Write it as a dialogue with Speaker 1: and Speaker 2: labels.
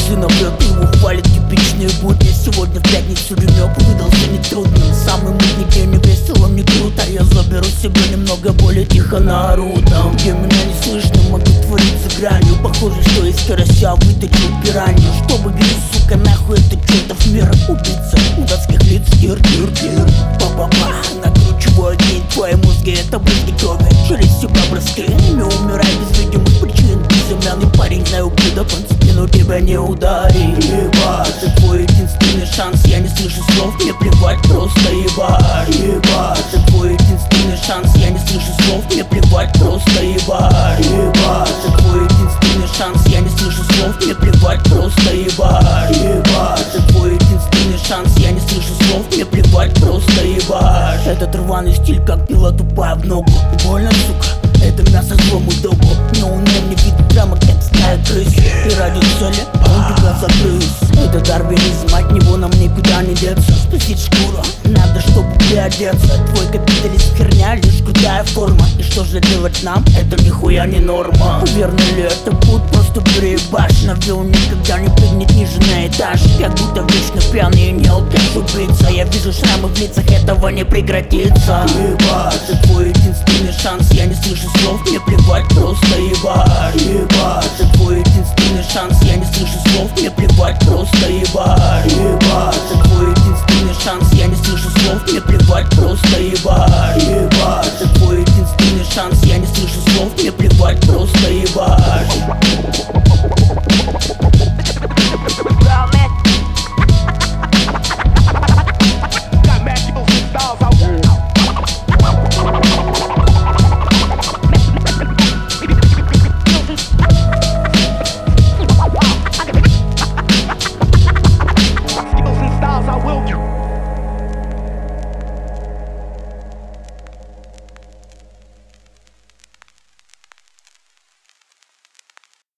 Speaker 1: Сына врет, его хвалит типичные будни. Сегодня в пятницу денек выдался нетрудным. Самый мутный день, не весело, не круто. Я заберу себе немного боли, тихо наору. Там, где меня не слышно, могу творить за гранью. Похоже, что из карася выточил пиранью. Чтобы грязь, сука, нахуй, это чертов мир. Убийца удатских лиц, тир-тир-тир. Ба-ба-ба, накручиваю день, твои мозги, это брызги крови. Через себя броски, не умирай без видимых причин. Безымянный парень, знаю, куда под спину тебя не ударит. Ебать, это твой единственный шанс, я не слышу слов, мне плевать, просто ебать. Ебать, это твой единственный шанс, я не слышу слов, мне плевать, просто ебать. Ебать, это твой единственный шанс, я не слышу слов, мне плевать, просто ебать. Ебать, это твой единственный шанс, я не слышу слов, мне плевать, просто ебать. Этот рваный стиль, как пила тупая в ногу. Больно, сука, это мясо злому догу. Но он мне видит прямо как стая крыс. И ради цели он тебя загрыз. Это дарвинизм, от него нам никуда не деться. Спасить шкуру, надо, чтобы приодеться. Твой капитализм херня, лишь крутая форма. И что же делать нам? Это нихуя не норма. Верно ли это путь? Просто переебашь. Навел никогда не прыгнет ниже на этаж. Как будто вечно пьяный и не алкаш убийца. Я вижу шрамы в лицах, этого не прекратится. Ебать, это твой единственный шанс, я не слышу слов, мне плевать, просто ебать. Ебать, это твой единственный шанс, я не слышу слов, мне плевать, просто ебать. Ебать, это твой единственный шанс, я не слышу слов, мне плевать, просто ебать. Ебать, это твой единственный шанс, я не слышу слов, мне плевать, просто ебать.